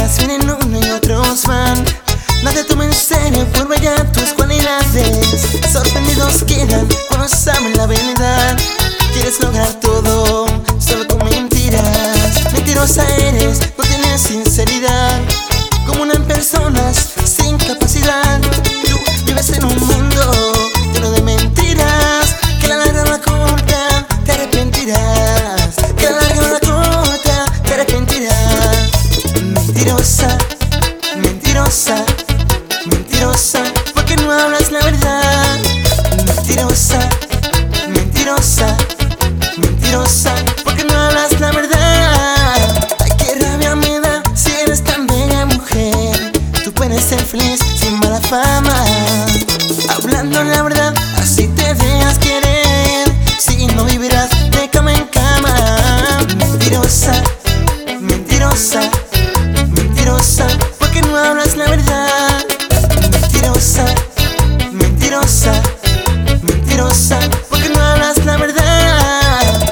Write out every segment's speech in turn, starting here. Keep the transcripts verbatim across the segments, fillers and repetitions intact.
días vienen uno y otros van. Nadie toma en serio por ver tus cualidades. Sorprendidos quedan cuando saben la verdad. Quieres lograr todo solo con mentiras. Mentirosa eres, no tienes sinceridad. Como una persona sin capacidad. Tú vives en un mundo lleno de mentiras. Que la larga o la corta te arrepentirás. Que la larga o la corta te arrepentirás. Mentirosa, mentirosa, mentirosa, porque no hablas la verdad. Mentirosa, mentirosa, mentirosa, porque no hablas la verdad. Ay, qué rabia me da si eres tan bella mujer. Tú puedes ser feliz sin mala fama. Hablando la verdad, así te dejas querer. Si no vivirás de cama en cama. Mentirosa, mentirosa, mentirosa, porque no hablas la verdad. Mentirosa, mentirosa, mentirosa, porque no hablas la verdad.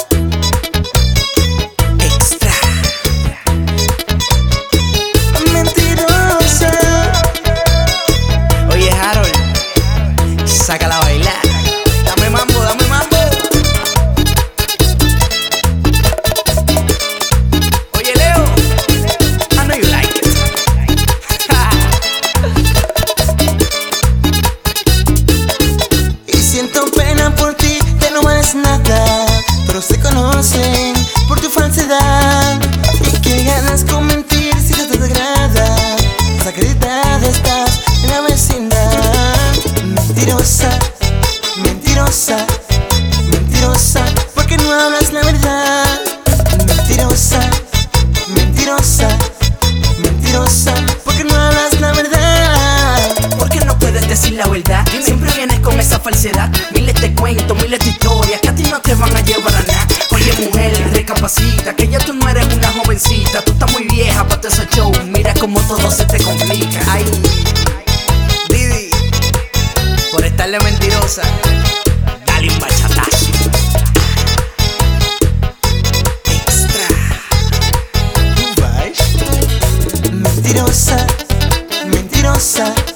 Extra. Mentirosa. Oye, Harold, sácala a bailar. Dame mambo, dame mambo. Oye, Leo, I know you like it. Y siento pena por ti, que no es nada, pero se conocen por tu falsedad. Y que ganas con mentir si no te degrada. Desacreditada estás en la vecindad. Mentirosa, mentirosa, mentirosa, porque no hablas la verdad. Mentirosa, mentirosa, mentirosa, porque no hablas la verdad. ¿Por qué no puedes decir la verdad? Siempre vienes con esa falsedad. Miles de cuentos, miles de historias que a ti no te van a llevar a nada. Oye, mujer, recapacita, que ya tú no eres una jovencita. Tú estás muy vieja para todo ese show. Mira cómo todo se te complica. Ay, Didi, por estarle mentirosa, dale un bachatazo. Extra. Mentirosa, mentirosa,